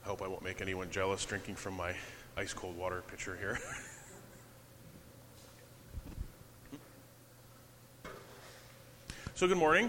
I hope I won't make anyone jealous drinking from my ice-cold water pitcher here. So good morning.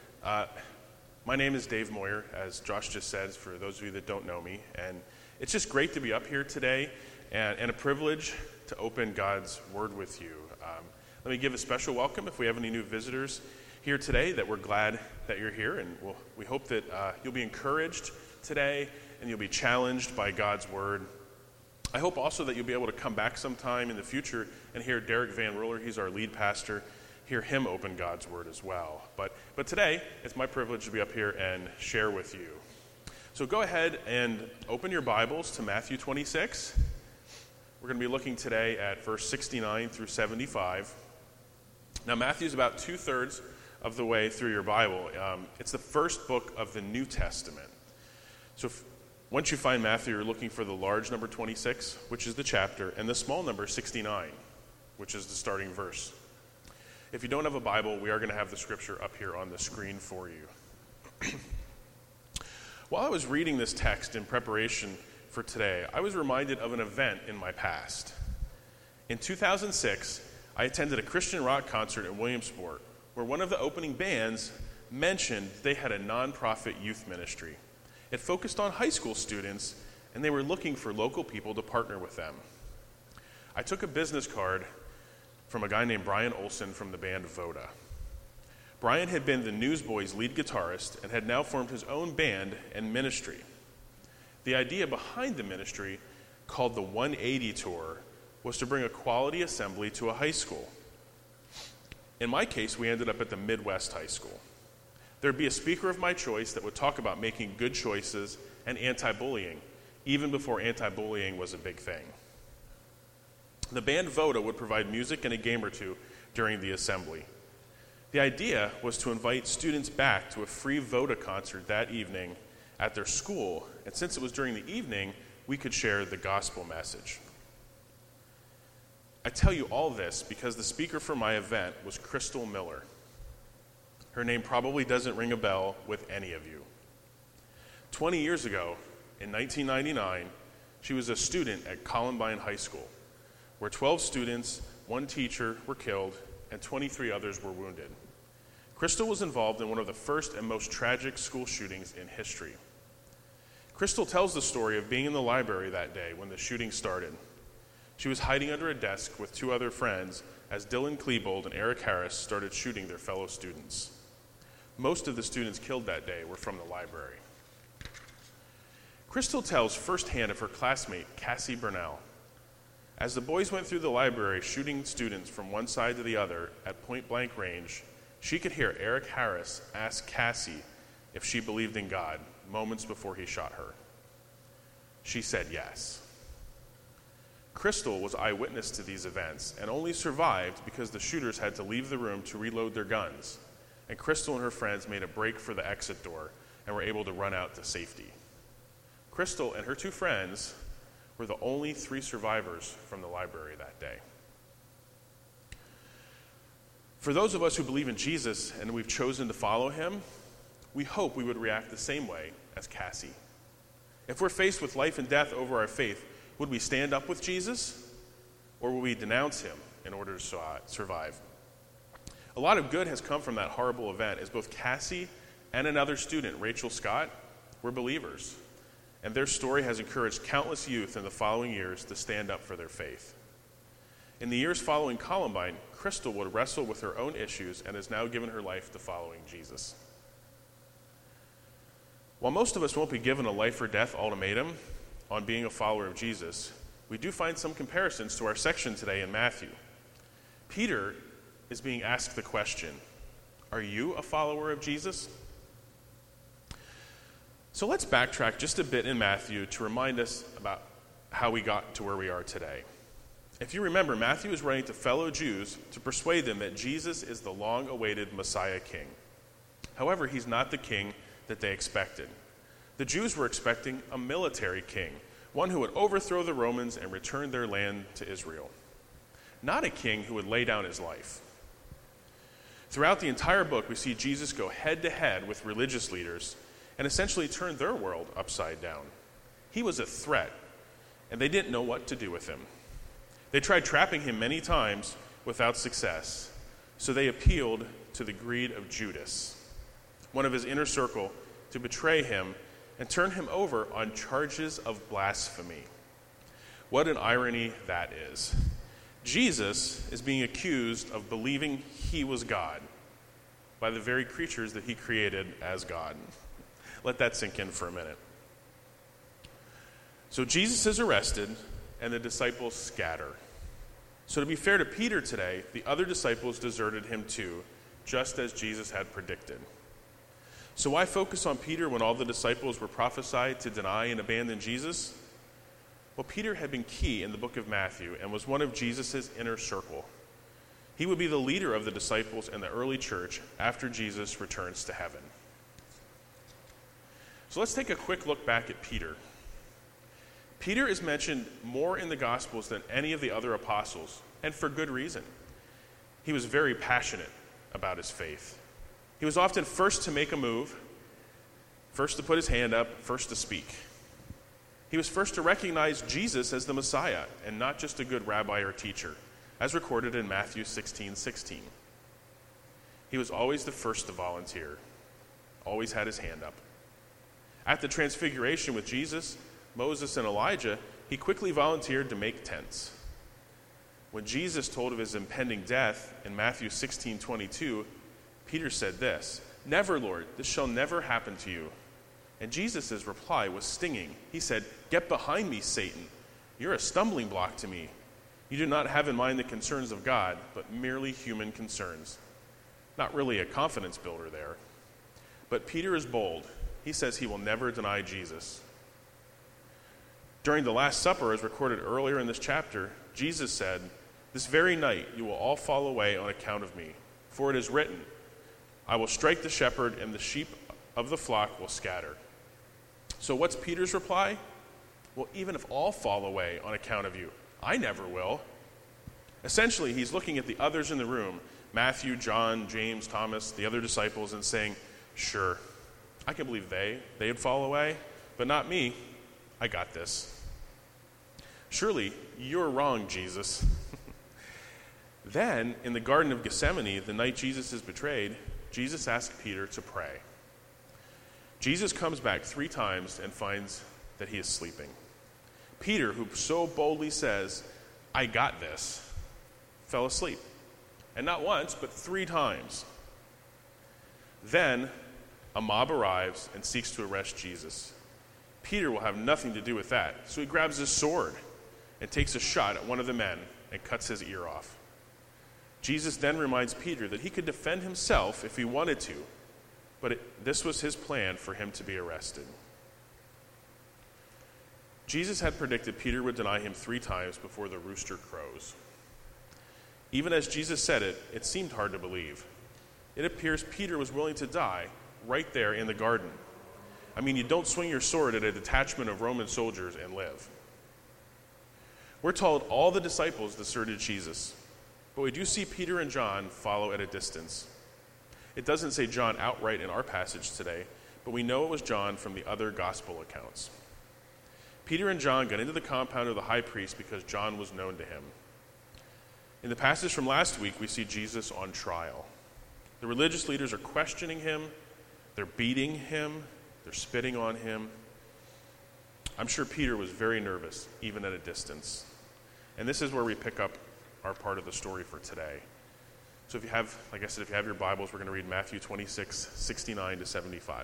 My name is Dave Moyer, as Josh just said, for those of you that don't know me. And it's just great to be up here today and a privilege to open God's Word with you. Let me give a special welcome if we have any new visitors here today, that we're glad that you're here. And we hope that you'll be encouraged today and you'll be challenged by God's Word. I hope also that you'll be able to come back sometime in the future and hear Derek Van Roller, he's our lead pastor, hear him open God's Word as well. But today, it's my privilege to be up here and share with you. So go ahead and open your Bibles to Matthew 26. We're going to be looking today at verse 69 through 75. Now, Matthew's about 2/3 of the way through your Bible. It's the first book of the New Testament. So once you find Matthew, you're looking for the large number 26, which is the chapter, and the small number 69, which is the starting verse. If you don't have a Bible, we are going to have the scripture up here on the screen for you. While I was reading this text in preparation for today, I was reminded of an event in my past. In 2006, I attended a Christian rock concert in Williamsport, where one of the opening bands mentioned they had a nonprofit youth ministry. It focused on high school students, and they were looking for local people to partner with them. I took a business card from a guy named Brian Olson from the band Voda. Brian had been the Newsboys' lead guitarist and had now formed his own band and ministry. The idea behind the ministry, called the 180 Tour, was to bring a quality assembly to a high school. In my case, we ended up at the Midwest High School. There'd be a speaker of my choice that would talk about making good choices and anti-bullying, even before anti-bullying was a big thing. The band Voda would provide music and a game or two during the assembly. The idea was to invite students back to a free Voda concert that evening at their school, and since it was during the evening, we could share the gospel message. I tell you all this because the speaker for my event was Crystal Miller. Her name probably doesn't ring a bell with any of you. 20 years ago, in 1999, she was a student at Columbine High School, where 12 students, 1 teacher were killed, and 23 others were wounded. Crystal was involved in one of the first and most tragic school shootings in history. Crystal tells the story of being in the library that day when the shooting started. She was hiding under a desk with 2 other friends as Dylan Klebold and Eric Harris started shooting their fellow students. Most of the students killed that day were from the library. Crystal tells firsthand of her classmate, Cassie Burnell. As the boys went through the library shooting students from one side to the other at point-blank range, she could hear Eric Harris ask Cassie if she believed in God moments before he shot her. She said yes. Crystal was eyewitness to these events and only survived because the shooters had to leave the room to reload their guns, and Crystal and her friends made a break for the exit door and were able to run out to safety. Crystal and her 2 friends were the only 3 survivors from the library that day. For those of us who believe in Jesus and we've chosen to follow him, we hope we would react the same way as Cassie. If we're faced with life and death over our faith, would we stand up with Jesus, or will we denounce him in order to survive? A lot of good has come from that horrible event, as both Cassie and another student, Rachel Scott, were believers. And their story has encouraged countless youth in the following years to stand up for their faith. In the years following Columbine, Crystal would wrestle with her own issues and has now given her life to following Jesus. While most of us won't be given a life or death ultimatum on being a follower of Jesus, we do find some comparisons to our section today in Matthew. Peter is being asked the question, are you a follower of Jesus? So let's backtrack just a bit in Matthew to remind us about how we got to where we are today. If you remember, Matthew is writing to fellow Jews to persuade them that Jesus is the long-awaited Messiah king. However, he's not the king that they expected. The Jews were expecting a military king, one who would overthrow the Romans and return their land to Israel. Not a king who would lay down his life. Throughout the entire book, we see Jesus go head-to-head with religious leaders and essentially turn their world upside down. He was a threat, and they didn't know what to do with him. They tried trapping him many times without success, so they appealed to the greed of Judas, one of his inner circle, to betray him and turn him over on charges of blasphemy. What an irony that is. Jesus is being accused of believing he was God by the very creatures that he created as God. Let that sink in for a minute. So Jesus is arrested, and the disciples scatter. So to be fair to Peter today, the other disciples deserted him too, just as Jesus had predicted. So why focus on Peter when all the disciples were prophesied to deny and abandon Jesus? Well, Peter had been key in the book of Matthew and was one of Jesus' inner circle. He would be the leader of the disciples in the early church after Jesus returns to heaven. So let's take a quick look back at Peter. Peter is mentioned more in the Gospels than any of the other apostles, and for good reason. He was very passionate about his faith. He was often first to make a move, first to put his hand up, first to speak. He was first to recognize Jesus as the Messiah and not just a good rabbi or teacher, as recorded in Matthew 16:16. He was always the first to volunteer, always had his hand up. At the Transfiguration with Jesus, Moses, and Elijah, he quickly volunteered to make tents. When Jesus told of his impending death in Matthew 16:22, Peter said this, "Never, Lord, this shall never happen to you." And Jesus' reply was stinging. He said, "Get behind me, Satan. You're a stumbling block to me. You do not have in mind the concerns of God, but merely human concerns." Not really a confidence builder there. But Peter is bold. He says he will never deny Jesus. During the Last Supper, as recorded earlier in this chapter, Jesus said, "This very night you will all fall away on account of me. For it is written, I will strike the shepherd, and the sheep of the flock will scatter." So what's Peter's reply? Well, even if all fall away on account of you, I never will. Essentially, he's looking at the others in the room, Matthew, John, James, Thomas, the other disciples, and saying, sure, I can believe they'd fall away, but not me. I got this. Surely, you're wrong, Jesus. Then, in the Garden of Gethsemane, the night Jesus is betrayed, Jesus asked Peter to pray. Jesus comes back 3 times and finds that he is sleeping. Peter, who so boldly says, I got this, fell asleep. And not once, but 3 times. Then, a mob arrives and seeks to arrest Jesus. Peter will have nothing to do with that, so he grabs his sword and takes a shot at one of the men and cuts his ear off. Jesus then reminds Peter that he could defend himself if he wanted to, but this was his plan for him to be arrested. Jesus had predicted Peter would deny him 3 times before the rooster crows. Even as Jesus said it, it seemed hard to believe. It appears Peter was willing to die right there in the garden. I mean, you don't swing your sword at a detachment of Roman soldiers and live. We're told all the disciples deserted Jesus, but we do see Peter and John follow at a distance. It doesn't say John outright in our passage today, but we know it was John from the other gospel accounts. Peter and John got into the compound of the high priest because John was known to him. In the passage from last week, we see Jesus on trial. The religious leaders are questioning him, they're beating him, they're spitting on him. I'm sure Peter was very nervous, even at a distance. And this is where we pick up our part of the story for today. So if you have, like I said, if you have your Bibles, we're going to read Matthew 26, 69 to 75.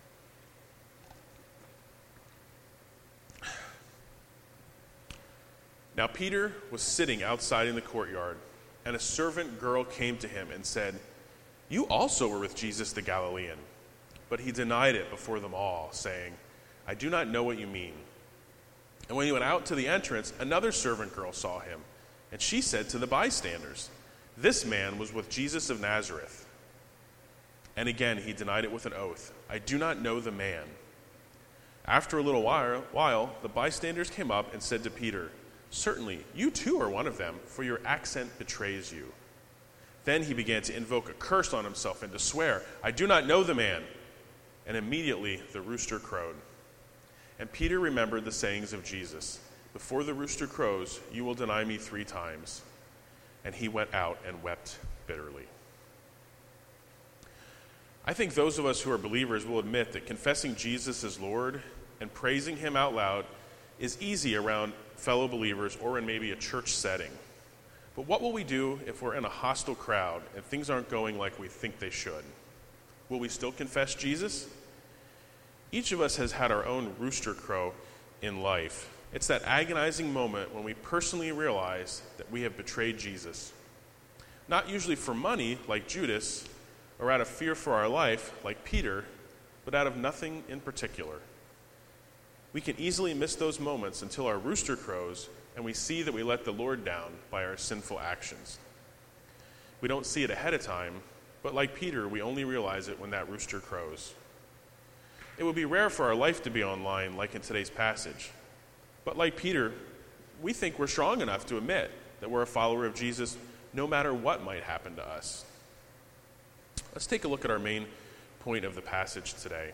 Now Peter was sitting outside in the courtyard, and a servant girl came to him and said, "You also were with Jesus the Galilean." But he denied it before them all, saying, "I do not know what you mean." And when he went out to the entrance, another servant girl saw him, and she said to the bystanders, "This man was with Jesus of Nazareth." And again he denied it with an oath, "I do not know the man." After a little while, the bystanders came up and said to Peter, "Certainly, you too are one of them, for your accent betrays you." Then he began to invoke a curse on himself and to swear, "I do not know the man." And immediately the rooster crowed. And Peter remembered the sayings of Jesus, "Before the rooster crows, you will deny me 3 times." And he went out and wept bitterly. I think those of us who are believers will admit that confessing Jesus as Lord and praising him out loud is easy around fellow believers or in maybe a church setting. But what will we do if we're in a hostile crowd and things aren't going like we think they should? Will we still confess Jesus? Each of us has had our own rooster crow in life. It's that agonizing moment when we personally realize that we have betrayed Jesus. Not usually for money, like Judas, or out of fear for our life, like Peter, but out of nothing in particular. We can easily miss those moments until our rooster crows and we see that we let the Lord down by our sinful actions. We don't see it ahead of time, but like Peter, we only realize it when that rooster crows. It would be rare for our life to be online, like in today's passage. But like Peter, we think we're strong enough to admit that we're a follower of Jesus no matter what might happen to us. Let's take a look at our main point of the passage today.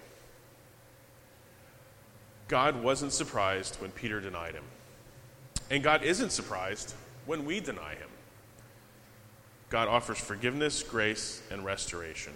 God wasn't surprised when Peter denied him. And God isn't surprised when we deny him. God offers forgiveness, grace, and restoration.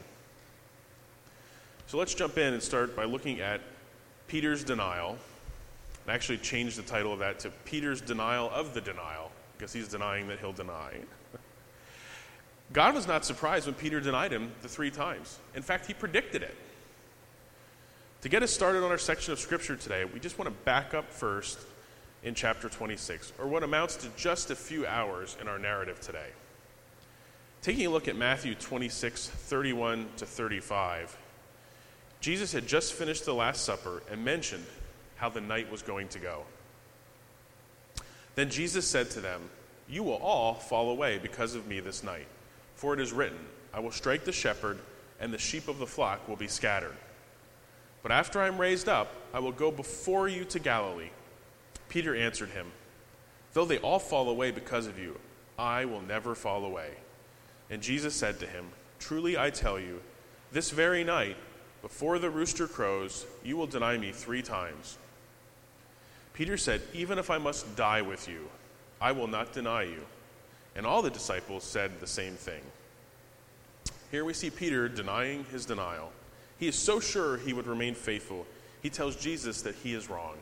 So let's jump in and start by looking at Peter's denial. I actually changed the title of that to Peter's denial of the denial, because he's denying that he'll deny. God was not surprised when Peter denied him the 3 times. In fact, he predicted it. To get us started on our section of Scripture today, we just want to back up first in chapter 26, or what amounts to just a few hours in our narrative today. Taking a look at Matthew 26, 31 to 35, Jesus had just finished the Last Supper and mentioned how the night was going to go. Then Jesus said to them, "You will all fall away because of me this night. For it is written, I will strike the shepherd, and the sheep of the flock will be scattered. But after I am raised up, I will go before you to Galilee." Peter answered him, "Though they all fall away because of you, I will never fall away." And Jesus said to him, "Truly I tell you, this very night, before the rooster crows, you will deny me 3 times. Peter said, "Even if I must die with you, I will not deny you." And all the disciples said the same thing. Here we see Peter denying his denial. He is so sure he would remain faithful, he tells Jesus that he is wrong.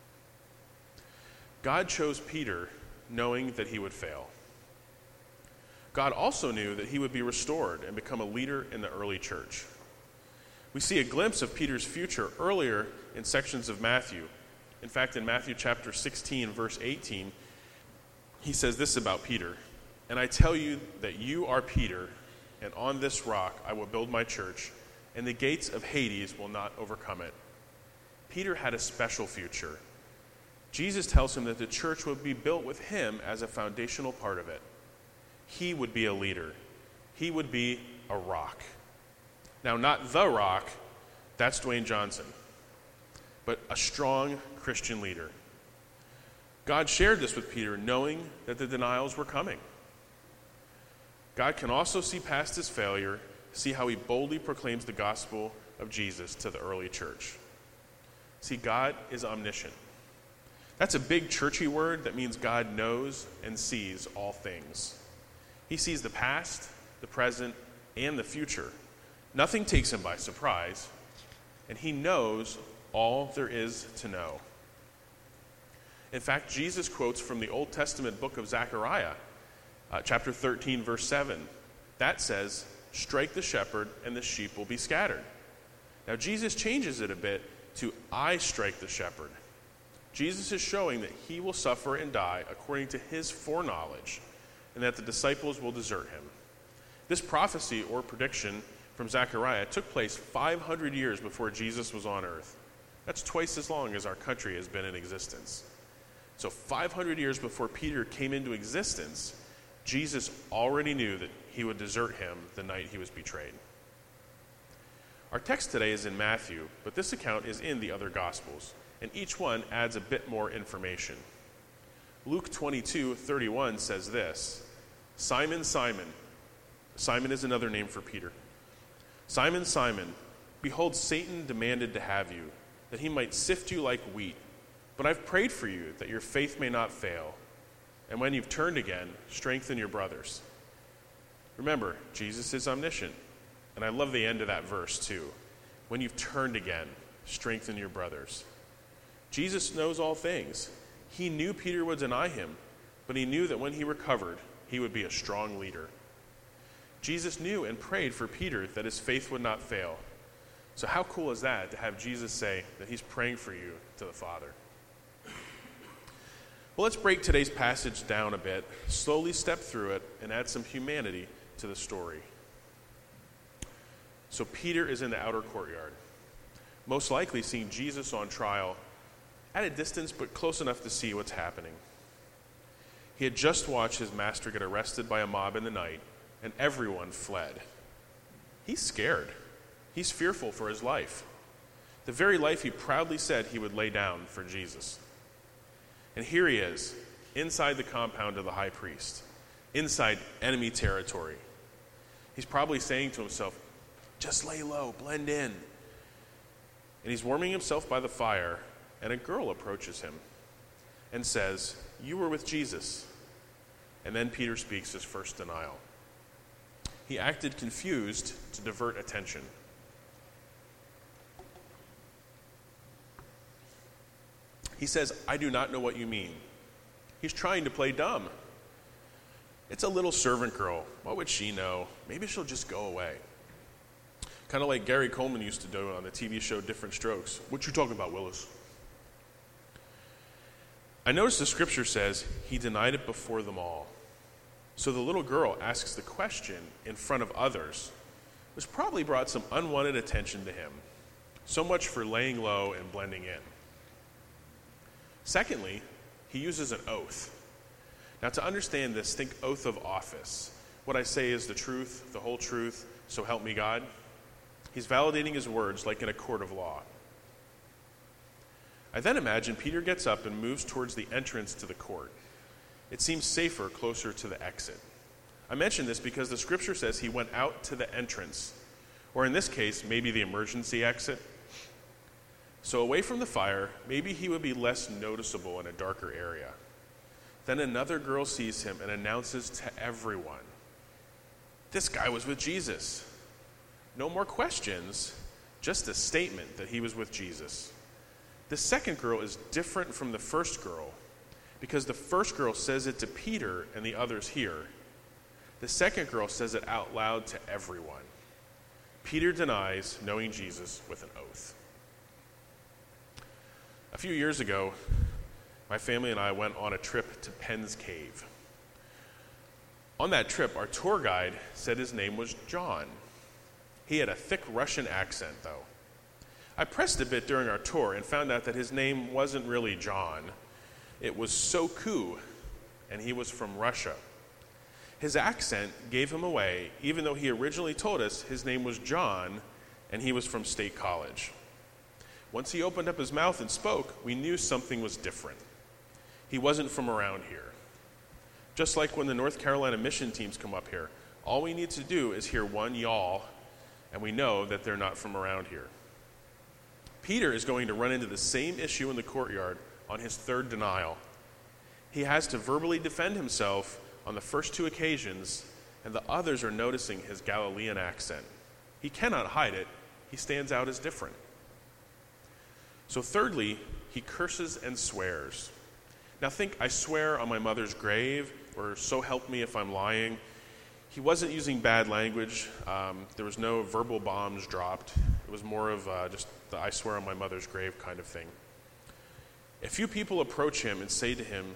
God chose Peter knowing that he would fail. God also knew that he would be restored and become a leader in the early church. We see a glimpse of Peter's future earlier in sections of Matthew. In fact, in Matthew chapter 16, verse 18, he says this about Peter, "And I tell you that you are Peter, and on this rock I will build my church, and the gates of Hades will not overcome it." Peter had a special future. Jesus tells him that the church would be built with him as a foundational part of it. He would be a leader. He would be a rock. Now, not the rock, that's Dwayne Johnson, but a strong Christian leader. God shared this with Peter, knowing that the denials were coming. God can also see past his failure, see how he boldly proclaims the gospel of Jesus to the early church. See, God is omniscient. That's a big churchy word that means God knows and sees all things. He sees the past, the present, and the future. Nothing takes him by surprise, and he knows all there is to know. In fact, Jesus quotes from the Old Testament book of Zechariah, chapter 13, verse 7. That says, "Strike the shepherd, and the sheep will be scattered." Now, Jesus changes it a bit to, "I strike the shepherd." Jesus is showing that he will suffer and die according to his foreknowledge, and that the disciples will desert him. This prophecy or prediction from Zechariah took place 500 years before Jesus was on earth. That's twice as long as our country has been in existence. So 500 years before Peter came into existence, Jesus already knew that he would desert him the night he was betrayed. Our text today is in Matthew, but this account is in the other Gospels, and each one adds a bit more information. Luke 22:31 says this, "Simon, Simon," Simon is another name for Peter, "Simon, Simon, behold, Satan demanded to have you, that he might sift you like wheat. But I've prayed for you that your faith may not fail. And when you've turned again, strengthen your brothers." Remember, Jesus is omniscient. And I love the end of that verse too. When you've turned again, strengthen your brothers. Jesus knows all things. He knew Peter would deny him, but he knew that when he recovered, he would be a strong leader. Jesus knew and prayed for Peter that his faith would not fail. So how cool is that, to have Jesus say that he's praying for you to the Father? Well, let's break today's passage down a bit, slowly step through it, and add some humanity to the story. So Peter is in the outer courtyard, most likely seeing Jesus on trial at a distance but close enough to see what's happening. He had just watched his master get arrested by a mob in the night, and everyone fled. He's scared. He's fearful for his life, the very life he proudly said he would lay down for Jesus. And here he is, inside the compound of the high priest, inside enemy territory. He's probably saying to himself, "Just lay low, blend in." And he's warming himself by the fire, and a girl approaches him and says, "You were with Jesus." And then Peter speaks his first denial. He acted confused to divert attention. He says, "I do not know what you mean." He's trying to play dumb. It's a little servant girl. What would she know? Maybe she'll just go away. Kind of like Gary Coleman used to do on the TV show Different Strokes. "What you talking about, Willis?" I notice the scripture says he denied it before them all. So the little girl asks the question in front of others, which probably brought some unwanted attention to him. So much for laying low and blending in. Secondly, he uses an oath. Now, to understand this, think oath of office. What I say is the truth, the whole truth, so help me God. He's validating his words like in a court of law. I then imagine Peter gets up and moves towards the entrance to the court. It seems safer closer to the exit. I mention this because the scripture says he went out to the entrance, or in this case, maybe the emergency exit. So away from the fire, maybe he would be less noticeable in a darker area. Then another girl sees him and announces to everyone, "This guy was with Jesus." No more questions, just a statement that he was with Jesus. The second girl is different from the first girl because the first girl says it to Peter and the others here. The second girl says it out loud to everyone. Peter denies knowing Jesus with an oath. A few years ago, my family and I went on a trip to Penn's Cave. On that trip, our tour guide said his name was John. He had a thick Russian accent, though. I pressed a bit during our tour and found out that his name wasn't really John. It was Soku, and he was from Russia. His accent gave him away, even though he originally told us his name was John, and he was from State College. Once he opened up his mouth and spoke, we knew something was different. He wasn't from around here. Just like when the North Carolina mission teams come up here, all we need to do is hear one y'all, and we know that they're not from around here. Peter is going to run into the same issue in the courtyard on his third denial. He has to verbally defend himself on the first two occasions, and the others are noticing his Galilean accent. He cannot hide it. He stands out as different. So thirdly, he curses and swears. Now think, "I swear on my mother's grave," or "so help me if I'm lying." He wasn't using bad language. There was no verbal bombs dropped. It was more of just the "I swear on my mother's grave" kind of thing. A few people approach him and say to him,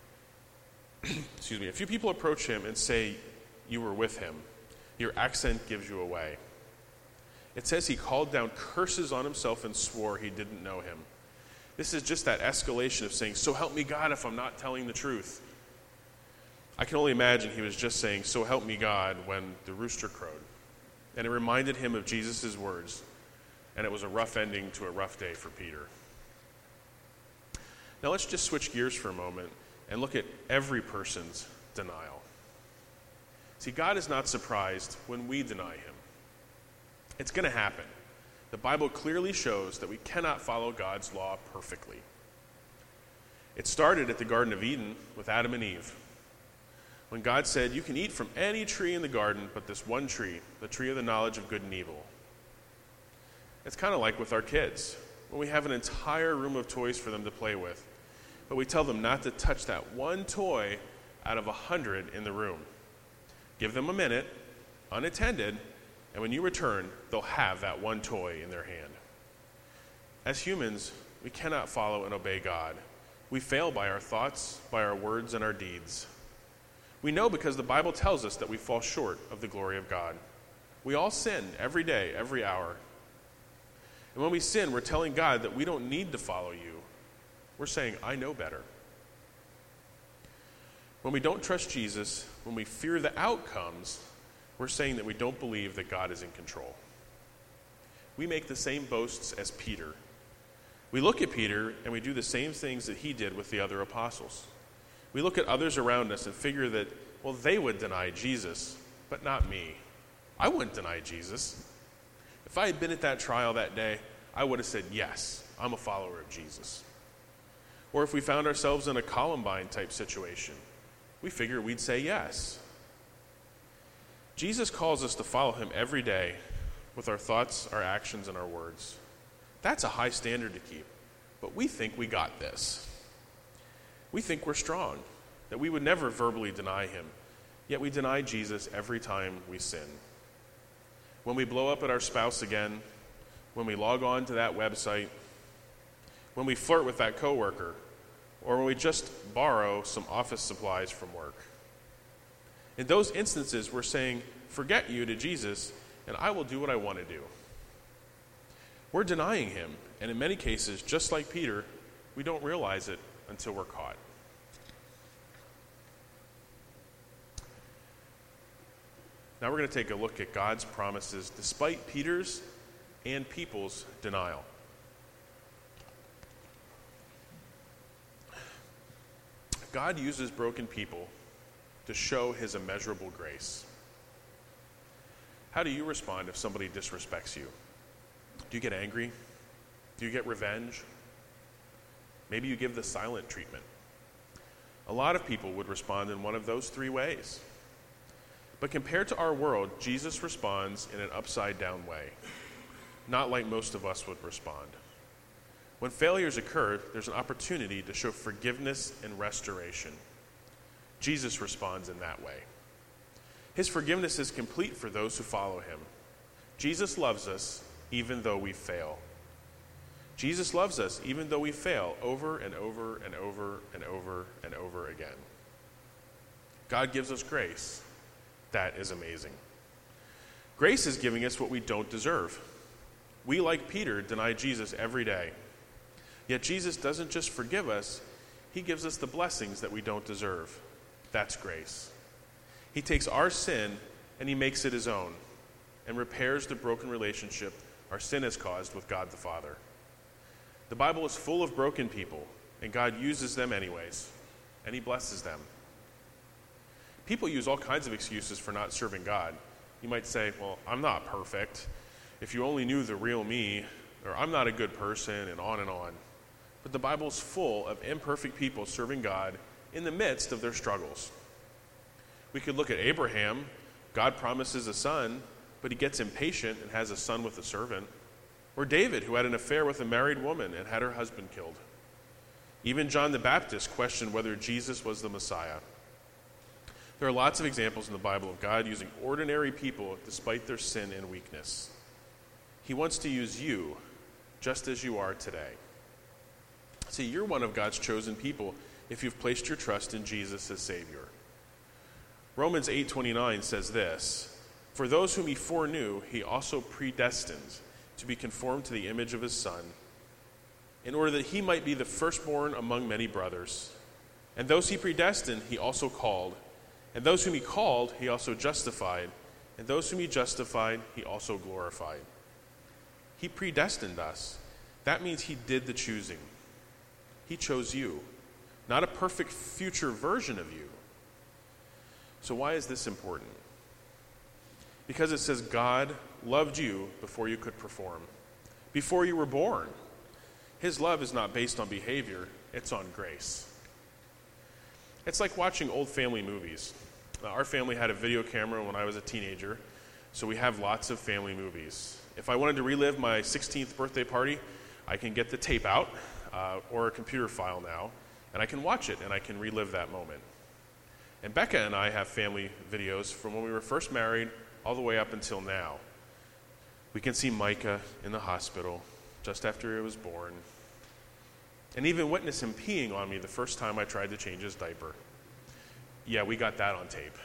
a few people approach him and say, "You were with him. Your accent gives you away." It says he called down curses on himself and swore he didn't know him. This is just that escalation of saying, "So help me God if I'm not telling the truth." I can only imagine he was just saying, "So help me God," when the rooster crowed. And it reminded him of Jesus' words. And it was a rough ending to a rough day for Peter. Now let's just switch gears for a moment and look at every person's denial. See, God is not surprised when we deny him. It's going to happen. The Bible clearly shows that we cannot follow God's law perfectly. It started at the Garden of Eden with Adam and Eve, when God said, you can eat from any tree in the garden but this one tree, the tree of the knowledge of good and evil. It's kind of like with our kids, when we have an entire room of toys for them to play with, but we tell them not to touch that one toy out of 100 in the room. Give them a minute, unattended, and when you return, they'll have that one toy in their hand. As humans, we cannot follow and obey God. We fail by our thoughts, by our words, and our deeds. We know because the Bible tells us that we fall short of the glory of God. We all sin every day, every hour. And when we sin, we're telling God that we don't need to follow you. We're saying, I know better. When we don't trust Jesus, when we fear the outcomes, we're saying that we don't believe that God is in control. We make the same boasts as Peter. We look at Peter and we do the same things that he did with the other apostles. We look at others around us and figure that, well, they would deny Jesus, but not me. I wouldn't deny Jesus. If I had been at that trial that day, I would have said, yes, I'm a follower of Jesus. Or if we found ourselves in a Columbine type situation, we figure we'd say yes. Jesus calls us to follow him every day with our thoughts, our actions, and our words. That's a high standard to keep, but we think we got this. We think we're strong, that we would never verbally deny him, yet we deny Jesus every time we sin. When we blow up at our spouse again, when we log on to that website, when we flirt with that coworker, or when we just borrow some office supplies from work. In those instances, we're saying, forget you to Jesus, and I will do what I want to do. We're denying him, and in many cases, just like Peter, we don't realize it until we're caught. Now we're going to take a look at God's promises despite Peter's and people's denial. God uses broken people to show his immeasurable grace. How do you respond if somebody disrespects you? Do you get angry? Do you get revenge? Maybe you give the silent treatment. A lot of people would respond in one of those three ways. But compared to our world, Jesus responds in an upside-down way, not like most of us would respond. When failures occur, there's an opportunity to show forgiveness and restoration. Jesus responds in that way. His forgiveness is complete for those who follow him. Jesus loves us even though we fail. Jesus loves us even though we fail over and over and over and over and over again. God gives us grace. That is amazing. Grace is giving us what we don't deserve. We, like Peter, deny Jesus every day. Yet Jesus doesn't just forgive us, he gives us the blessings that we don't deserve. That's grace. He takes our sin and he makes it his own and repairs the broken relationship our sin has caused with God the Father. The Bible is full of broken people, and God uses them anyways, and he blesses them. People use all kinds of excuses for not serving God. You might say, well, I'm not perfect. If you only knew the real me, or I'm not a good person, and on and on. But the Bible's full of imperfect people serving God in the midst of their struggles. We could look at Abraham. God promises a son, but he gets impatient and has a son with a servant. Or David, who had an affair with a married woman and had her husband killed. Even John the Baptist questioned whether Jesus was the Messiah. There are lots of examples in the Bible of God using ordinary people despite their sin and weakness. He wants to use you just as you are today. See, you're one of God's chosen people if you've placed your trust in Jesus as Savior. Romans 8:29 says this, "For those whom he foreknew, he also predestined to be conformed to the image of his Son, in order that he might be the firstborn among many brothers. And those he predestined, he also called. And those whom he called, he also justified. And those whom he justified, he also glorified." He predestined us. That means he did the choosing. He chose you, not a perfect future version of you. So why is this important? Because it says God loved you before you could perform. before you were born. His love is not based on behavior, it's on grace. It's like watching old family movies. Our family had a video camera when I was a teenager, so we have lots of family movies. If I wanted to relive my 16th birthday party, I can get the tape out or a computer file now, and I can watch it and I can relive that moment. And Becca and I have family videos from when we were first married all the way up until now. We can see Micah in the hospital just after he was born, and even witness him peeing on me the first time I tried to change his diaper. Yeah, we got that on tape.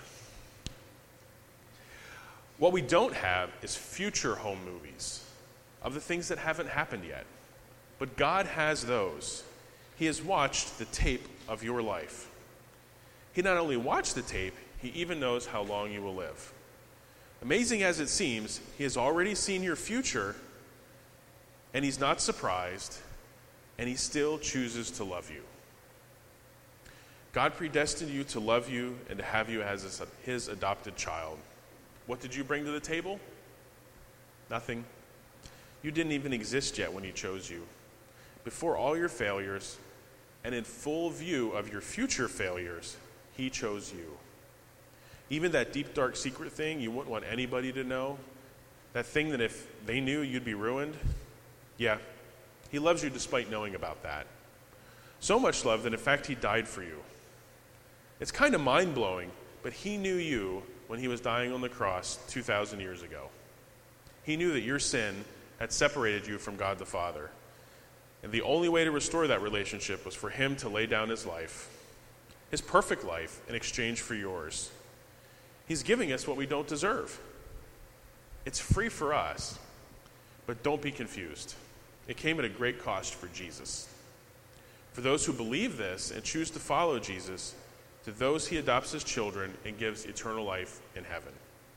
What we don't have is future home movies of the things that haven't happened yet. But God has those. He has watched the tape of your life. He not only watched the tape, he even knows how long you will live. Amazing as it seems, he has already seen your future, and he's not surprised, and he still chooses to love you. God predestined you to love you and to have you as his adopted child. What did you bring to the table? Nothing. You didn't even exist yet when he chose you. Before all your failures, and in full view of your future failures, he chose you. Even that deep, dark secret thing you wouldn't want anybody to know, that thing that if they knew you'd be ruined, yeah, he loves you despite knowing about that. So much love that in fact he died for you. It's kind of mind-blowing, but he knew you when he was dying on the cross 2,000 years ago. He knew that your sin had separated you from God the Father. And the only way to restore that relationship was for him to lay down his life, his perfect life, in exchange for yours. He's giving us what we don't deserve. It's free for us, but don't be confused. It came at a great cost for Jesus. For those who believe this and choose to follow Jesus, to those he adopts as children and gives eternal life in heaven.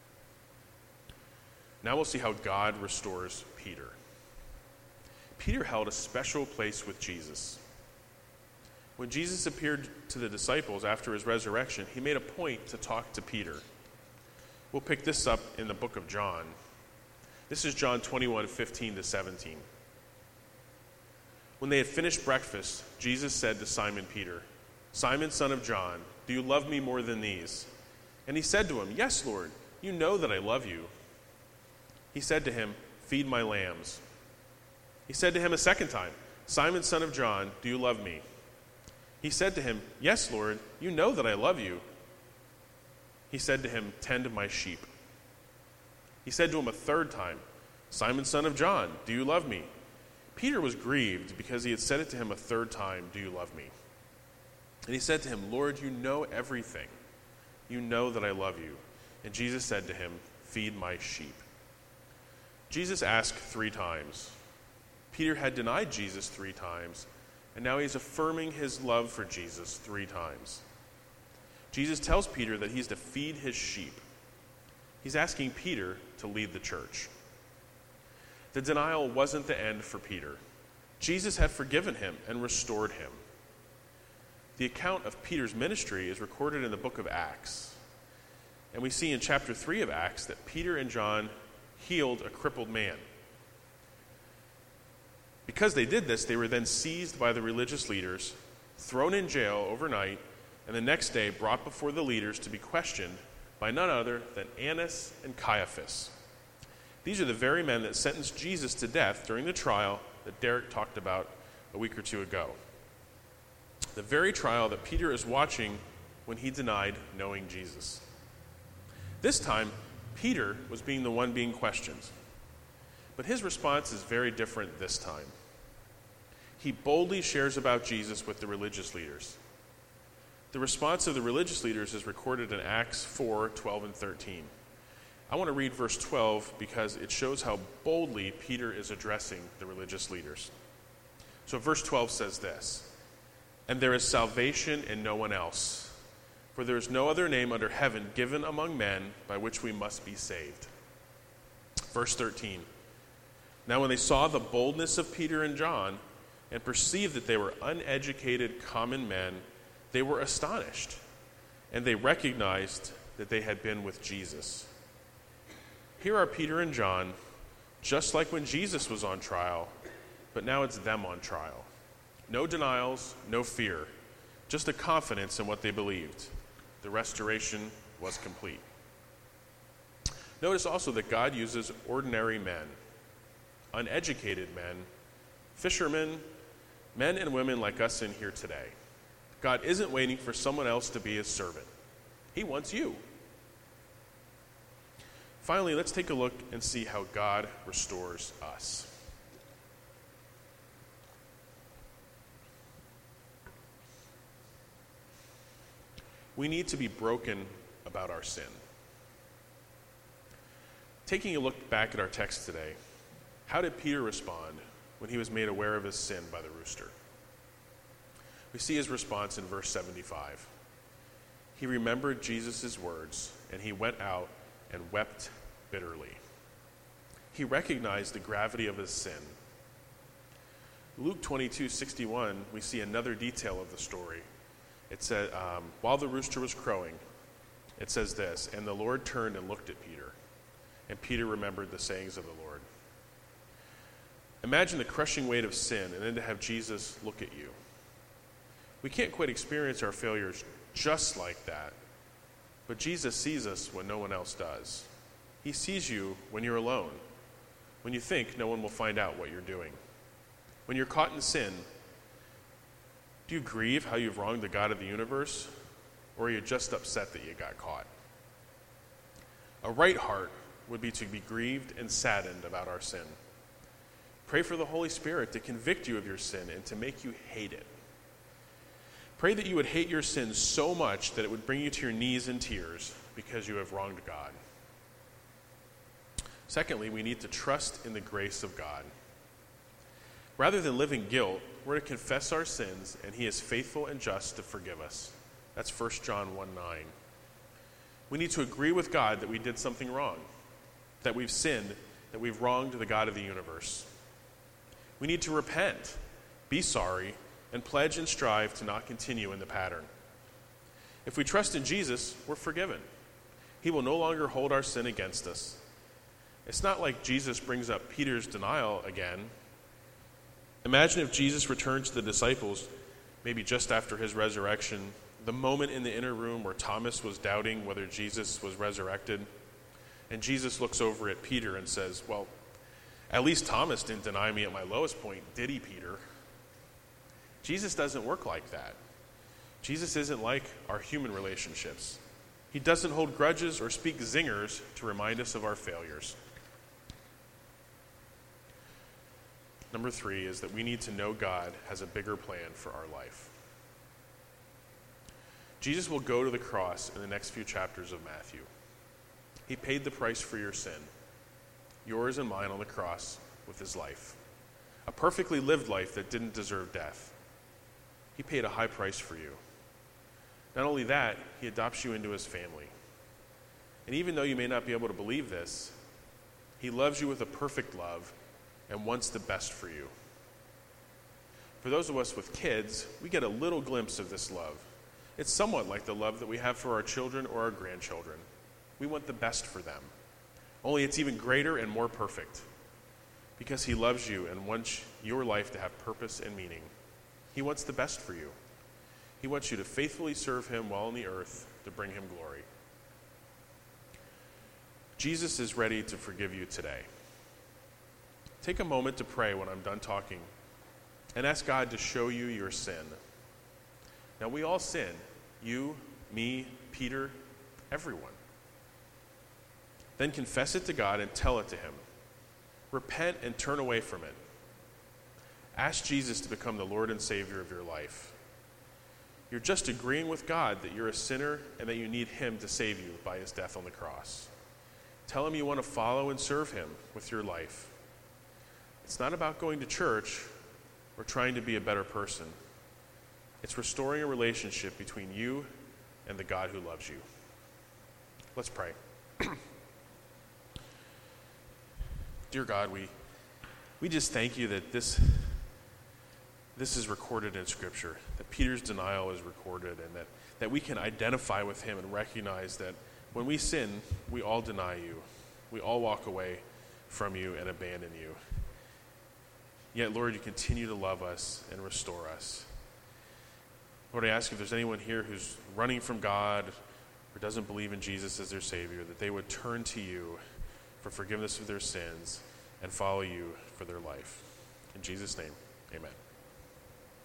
Now we'll see how God restores Peter. Peter held a special place with Jesus. When Jesus appeared to the disciples after his resurrection, he made a point to talk to Peter. We'll pick this up in the book of John. This is John 21:15-17. When they had finished breakfast, Jesus said to Simon Peter, "Simon, son of John, do you love me more than these?" And he said to him, "Yes, Lord, you know that I love you." He said to him, "Feed my lambs." He said to him a second time, "Simon, son of John, do you love me?" He said to him, "Yes, Lord, you know that I love you." He said to him, "Tend my sheep." He said to him a third time, "Simon, son of John, do you love me?" Peter was grieved because he had said it to him a third time, "Do you love me?" And he said to him, "Lord, you know everything. You know that I love you." And Jesus said to him, "Feed my sheep." Jesus asked 3 times. Peter had denied Jesus 3 times, and now he's affirming his love for Jesus 3 times. Jesus tells Peter that he's to feed his sheep. He's asking Peter to lead the church. The denial wasn't the end for Peter. Jesus had forgiven him and restored him. The account of Peter's ministry is recorded in the book of Acts. And we see in chapter 3 of Acts that Peter and John healed a crippled man. Because they did this, they were then seized by the religious leaders, thrown in jail overnight, and the next day brought before the leaders to be questioned by none other than Annas and Caiaphas. These are the very men that sentenced Jesus to death during the trial that Derek talked about a week or 2 ago. The very trial that Peter is watching when he denied knowing Jesus. This time, Peter was being the one being questioned. But his response is very different this time. He boldly shares about Jesus with the religious leaders. The response of the religious leaders is recorded in Acts 4:12 and 13. I want to read verse 12 because it shows how boldly Peter is addressing the religious leaders. So verse 12 says this, "And there is salvation in no one else, for there is no other name under heaven given among men by which we must be saved." Verse 13, "Now when they saw the boldness of Peter and John and perceived that they were uneducated common men, they were astonished, and they recognized that they had been with Jesus." Here are Peter and John, just like when Jesus was on trial, but now it's them on trial. No denials, no fear, just a confidence in what they believed. The restoration was complete. Notice also that God uses ordinary men, uneducated men, fishermen, men and women like us in here today. God isn't waiting for someone else to be his servant. He wants you. Finally, let's take a look and see how God restores us. We need to be broken about our sin. Taking a look back at our text today, how did Peter respond when he was made aware of his sin by the rooster? We see his response in verse 75. He remembered Jesus' words, and he went out and wept bitterly. He recognized the gravity of his sin. Luke 22:61, we see another detail of the story. It said, while the rooster was crowing, it says this, and the Lord turned and looked at Peter, and Peter remembered the sayings of the Lord. Imagine the crushing weight of sin, and then to have Jesus look at you. We can't quite experience our failures just like that, but Jesus sees us when no one else does. He sees you when you're alone, when you think no one will find out what you're doing. When you're caught in sin, do you grieve how you've wronged the God of the universe, or are you just upset that you got caught? A right heart would be to be grieved and saddened about our sin. Pray for the Holy Spirit to convict you of your sin and to make you hate it. Pray that you would hate your sin so much that it would bring you to your knees in tears because you have wronged God. Secondly, we need to trust in the grace of God. Rather than live in guilt, we're to confess our sins, and he is faithful and just to forgive us. That's 1 John 1:9. We need to agree with God that we did something wrong, that we've sinned, that we've wronged the God of the universe. We need to repent, be sorry, and pledge and strive to not continue in the pattern. If we trust in Jesus, we're forgiven. He will no longer hold our sin against us. It's not like Jesus brings up Peter's denial again. Imagine if Jesus returned to the disciples, maybe just after his resurrection, the moment in the inner room where Thomas was doubting whether Jesus was resurrected, and Jesus looks over at Peter and says, well, at least Thomas didn't deny me at my lowest point, did he, Peter? Jesus doesn't work like that. Jesus isn't like our human relationships. He doesn't hold grudges or speak zingers to remind us of our failures. Number 3 is that we need to know God has a bigger plan for our life. Jesus will go to the cross in the next few chapters of Matthew. He paid the price for your sin, yours and mine on the cross with his life. A perfectly lived life that didn't deserve death. He paid a high price for you. Not only that, he adopts you into his family. And even though you may not be able to believe this, he loves you with a perfect love and wants the best for you. For those of us with kids, we get a little glimpse of this love. It's somewhat like the love that we have for our children or our grandchildren. We want the best for them. Only it's even greater and more perfect. Because he loves you and wants your life to have purpose and meaning. He wants the best for you. He wants you to faithfully serve him while on the earth to bring him glory. Jesus is ready to forgive you today. Take a moment to pray when I'm done talking and ask God to show you your sin. Now, we all sin. You, me, Peter, everyone. Then confess it to God and tell it to him. Repent and turn away from it. Ask Jesus to become the Lord and Savior of your life. You're just agreeing with God that you're a sinner and that you need him to save you by his death on the cross. Tell him you want to follow and serve him with your life. It's not about going to church or trying to be a better person. It's restoring a relationship between you and the God who loves you. Let's pray. Dear God, we just thank you that this is recorded in Scripture, that Peter's denial is recorded, and that we can identify with him and recognize that when we sin, we all deny you. We all walk away from you and abandon you. Yet, Lord, you continue to love us and restore us. Lord, I ask if there's anyone here who's running from God or doesn't believe in Jesus as their Savior, that they would turn to you for forgiveness of their sins and follow you for their life. In Jesus' name, amen.